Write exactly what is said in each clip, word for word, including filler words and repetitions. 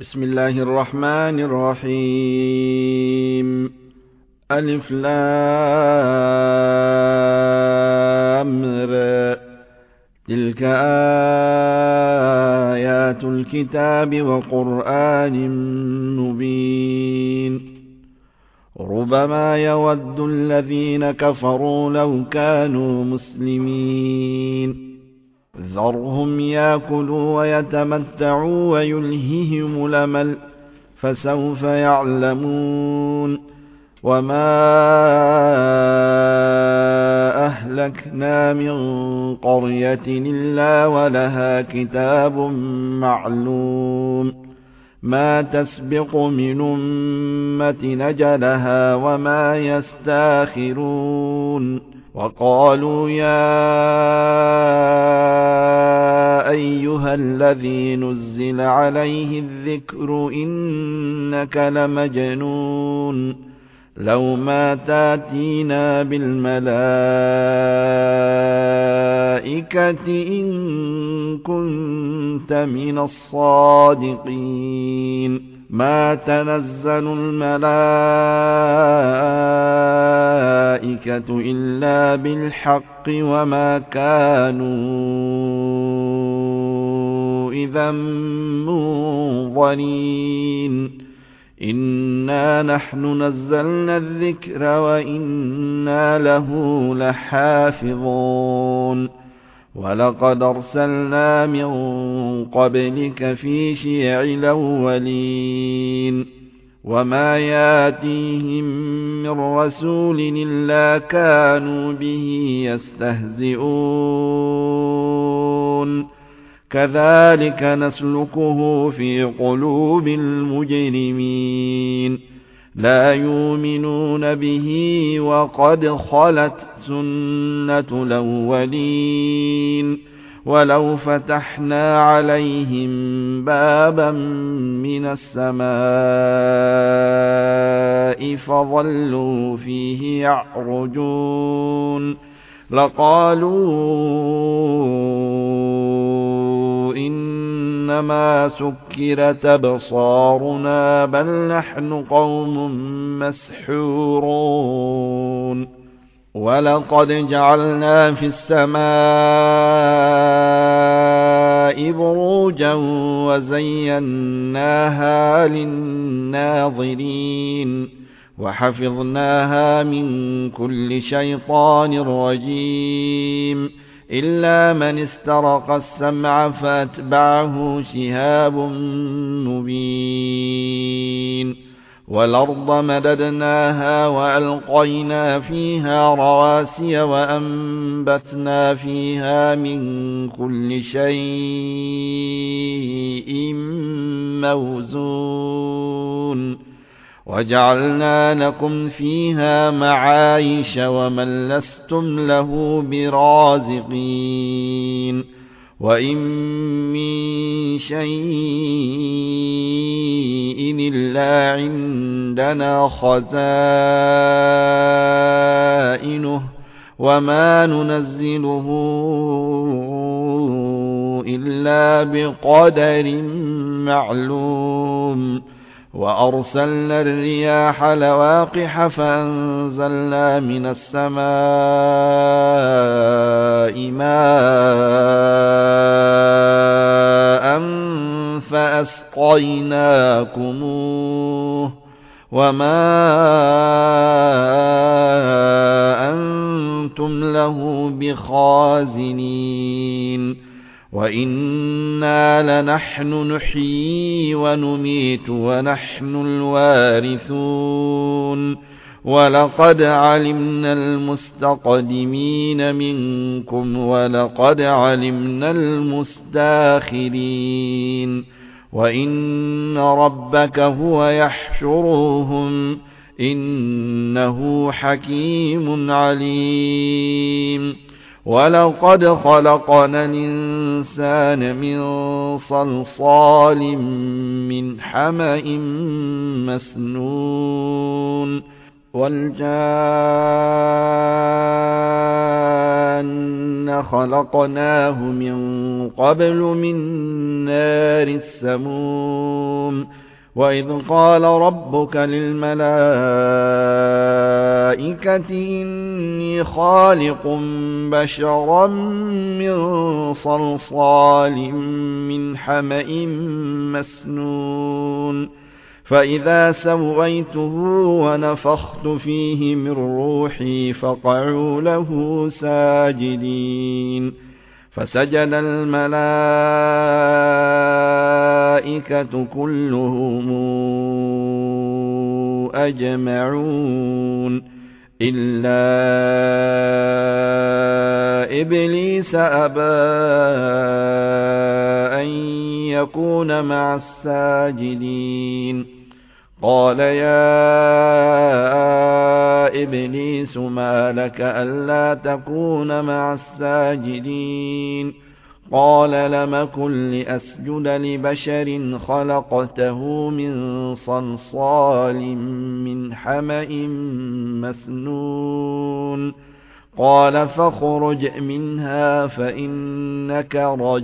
بسم الله الرحمن الرحيم. ألف لام را. تلك آيات الكتاب وقرآن مبين. ربما يود الذين كفروا لو كانوا مسلمين. ذرهم يأكلوا ويتمتعوا ويلههم الأمل فسوف يعلمون. وما أهلكنا من قرية إلا ولها كتاب معلوم ما تسبق من أمة نجلها وما يستاخرون. وقالوا يا أيها الذي نزل عليه الذكر إنك لمجنون لو ما تاتينا بالملائكة إن كنت من الصادقين. ما تنزل الملائكة إلا بالحق وما كانوا إذا منظرين. إنا نحن نزلنا الذكر وإنا له لحافظون. ولقد أرسلنا من قبلك في شيع الأولين وما ياتيهم من رسول إلا كانوا به يستهزئون. كذلك نسلكه في قلوب المجرمين لا يؤمنون به وقد خلت سنة الأولين. ولو فتحنا عليهم بابا من السماء فظلوا فيه يعرجون لقالوا إنما سكرت أبصارنا بل نحن قوم مسحورون. ولقد جعلنا في السماء بروجا وزيناها للناظرين وحفظناها من كل شيطان رجيم إلا من استرق السمع فأتبعه شهاب مبين. والأرض مددناها وألقينا فيها رواسي وأنبتنا فيها من كل شيء موزون وجعلنا لكم فيها معايش ومن لستم له برازقين. وإن من شيء إلا عندنا خزائنه وما ننزله إلا بقدر معلوم. وأرسلنا الرياح لواقح فأنزلنا من السماء ماء فأسقيناكموه وما أنتم له بخازنين. وإنا لنحن نحيي ونميت ونحن الوارثون. ولقد علمنا المستقدمين منكم ولقد علمنا المستاخرين. وإن ربك هو يحشرهم إنه حكيم عليم. ولقد خلقنا الإنسان من صلصال من حمأ مسنون والجان خلقناه من قبل من نار السموم وإذ قال ربك للملائكة إني خالق بشرا من صلصال من حمأ مسنون فإذا سويته ونفخت فيه من روحي فقعوا له ساجدين فسجد الملائكة كلهم أجمعون إلا إبليس أبى أن يكون مع الساجدين قال يا إبليس ما لك ألا تكون مع الساجدين قال لم كن لأسجد لبشر خلقته من صلصال من حمأ مسنون قال فاخرج منها فإنك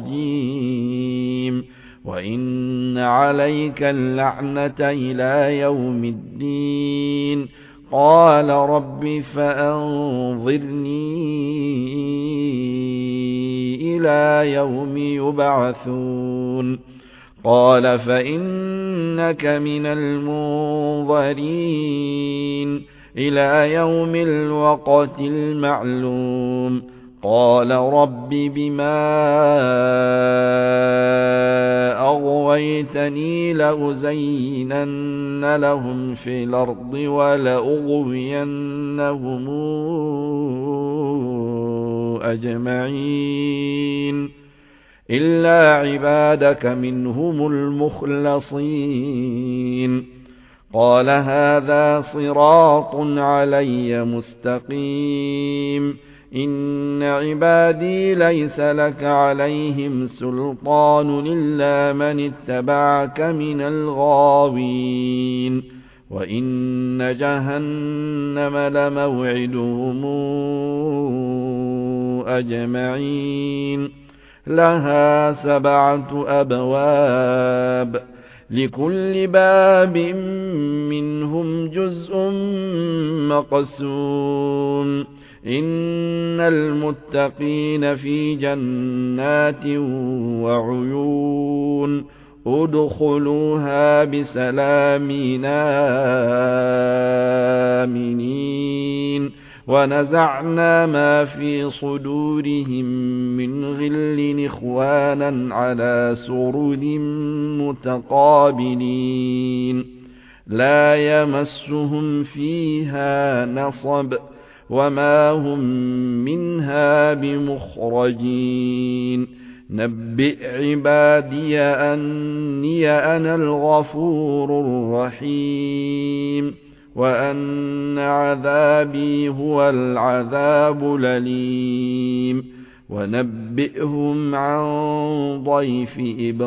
رجيم وإن عليك اللعنة إلى يوم الدين قال رب فأنظرني إلى يوم يبعثون قال فإنك من المنظرين إلى يوم الوقت المعلوم قال رب بما أغويتني لأزينن لهم في الأرض ولأغوينهم أجمعين إلا عبادك منهم المخلصين قال هذا صراط علي مستقيم إن عبادي ليس لك عليهم سلطان إلا من اتبعك من الغاوين وإن جهنم لموعدهم أجمعين لها سبعة أبواب لكل باب منهم جزء مقسوم إن المتقين في جنات وعيون ادخلوها بسلام آمنين ونزعنا ما في صدورهم من غل إخوانا على سرر متقابلين لا يمسهم فيها نصب وما هم منها بمخرجين نبئ عبادي أني أنا الغفور الرحيم وأن عذابي هو العذاب الأليم ونبئهم عن ضيف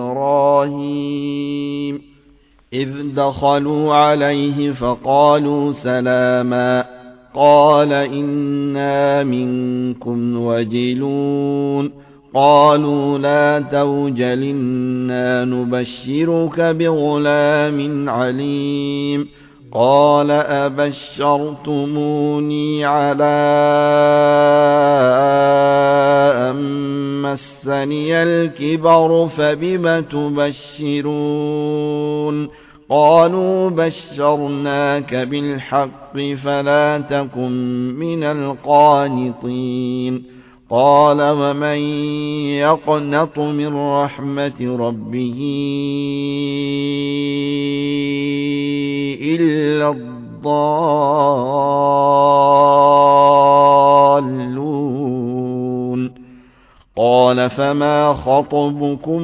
إبراهيم إذ دخلوا عليه فقالوا سلاما قال إنا منكم وجلون قالوا لا توجل إنا نبشرك بغلام عليم قال أبشرتموني على أن مسني الكبر فبم تبشرون قالوا بشرناك بالحق فلا تكن من القانطين قال ومن يقنط من رحمة ربه إلا الضالون قال فما خطبكم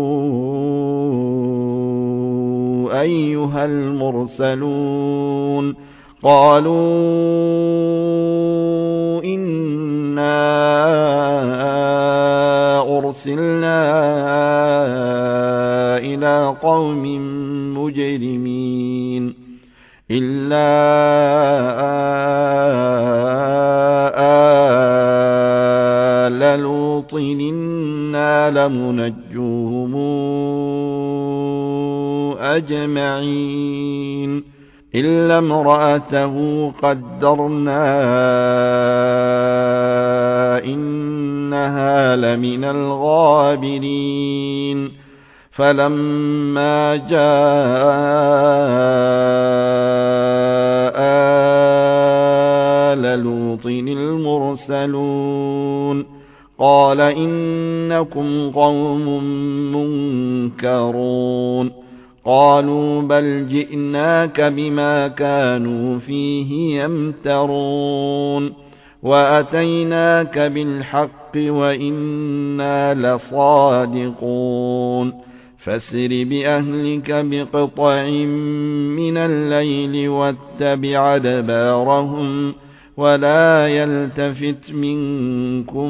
أيها المرسلون قالوا إنا أرسلنا إلى قوم مجرمين إلا آل لوط إنا لمنجوهم أجمعين إلا امرأته قدرنا إنها لمن الغابرين فلما جاء آل لوط المرسلون قال إنكم قوم منكرون قالوا بل جئناك بما كانوا فيه يمترون وأتيناك بالحق وإنا لصادقون فاسر بأهلك بقطع من الليل واتبع أدبارهم ولا يلتفت منكم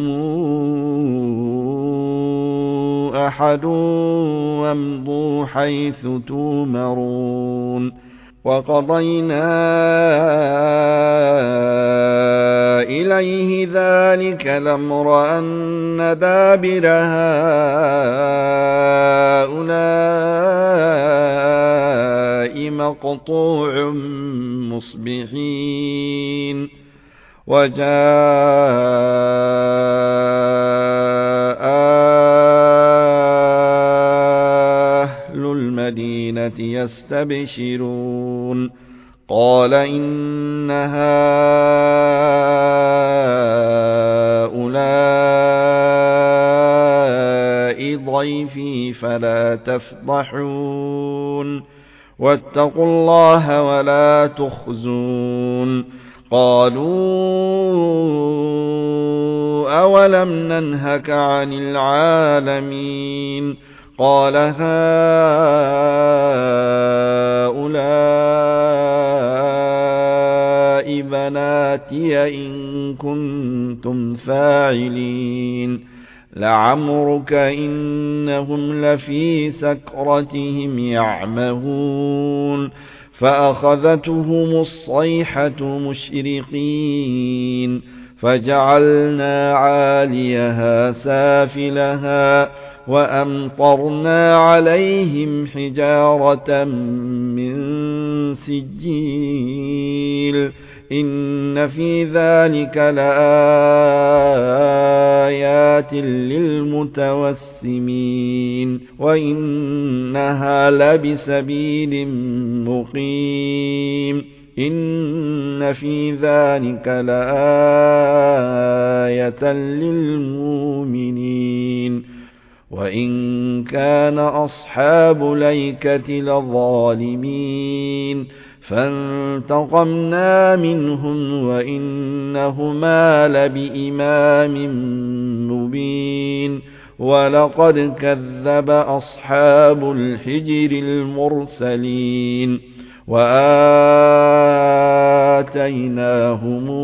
أحد وامضوا حيث تؤمرون وقضينا إليه ذلك الأمر أن دابر هؤلاء مقطوع مصبحين وجاء أهل المدينة يستبشرون قال إن هؤلاء ضيفي فلا تفضحون واتقوا الله ولا تخزون قالوا أولم ننهك عن العالمين قال هؤلاء بناتي إن كنتم فاعلين لعمرك إنهم لفي سكرتهم يعمهون فأخذتهم الصيحة مشرقين فجعلنا عاليها سافلها وأمطرنا عليهم حجارة من سجيل إن في ذلك لآيات للمتوسمين وإنها لبسبيل مقيم إن في ذلك لآية للمؤمنين وإن كان أصحاب ليكة لظالمين فانتقمنا منهم وإنهما لبإمام مبين ولقد كذب أصحاب الحجر المرسلين وآتيناهم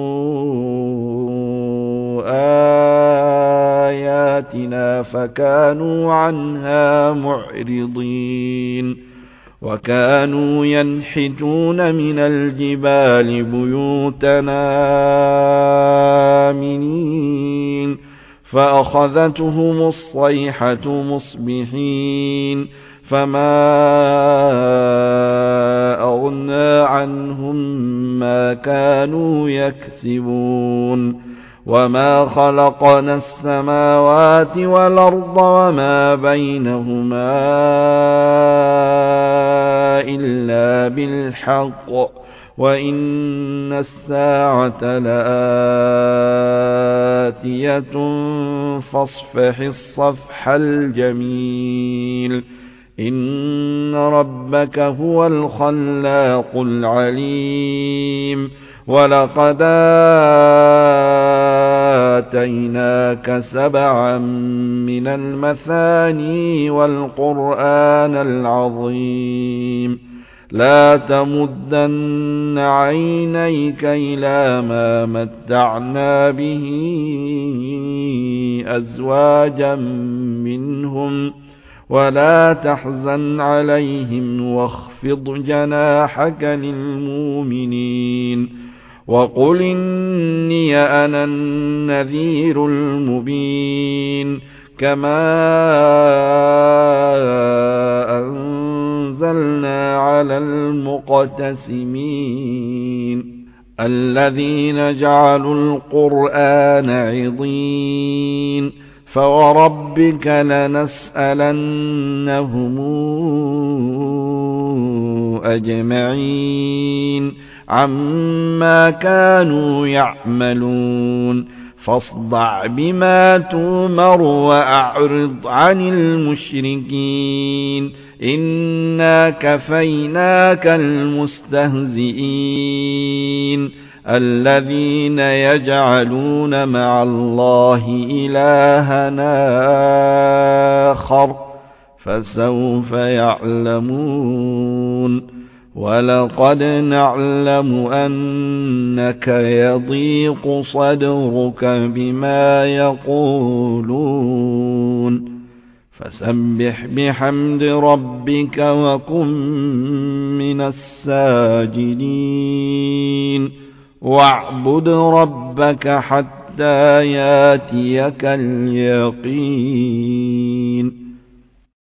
آياتنا فكانوا عنها معرضين وكانوا ينحتون من الجبال بيوتنا آمنين فأخذتهم الصيحة مصبحين فما أغنى عنهم ما كانوا يكسبون وما خلقنا السماوات والأرض وما بينهما إلا بالحق وإن الساعة لآتية فاصفح الصفح الجميل إن ربك هو الخلاق العليم ولقد آتيناك سبعا من المثاني والقرآن العظيم لا تمدن عينيك إلى ما متعنا به أزواجا منهم ولا تحزن عليهم واخفض جناحك للمؤمنين وقل إني أنا النذير المبين كما أنزلنا نزلنا على المقتسمين الذين جعلوا القرآن عضين فوربك لنسألنهم أجمعين عما كانوا يعملون فاصدع بما تؤمر وأعرض عن المشركين إنا كفيناك المستهزئين الذين يجعلون مع الله إلها آخر فسوف يعلمون ولقد نعلم أنك يضيق صدرك بما يقولون فسبح بحمد ربك وكن من الساجدين واعبد ربك حتى ياتيك اليقين